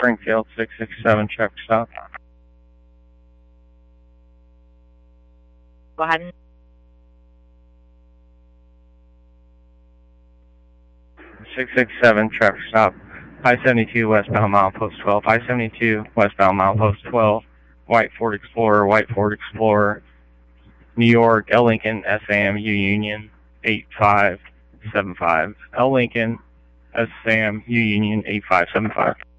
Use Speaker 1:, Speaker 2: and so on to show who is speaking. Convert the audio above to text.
Speaker 1: Springfield 667 traffic stop.
Speaker 2: Go ahead.
Speaker 1: 667 traffic stop. I-72 westbound milepost 12. I-72 westbound milepost 12. White Ford Explorer, New York, L. Lincoln, SAM, U Union 8575. L. Lincoln, SAM, U Union 8575.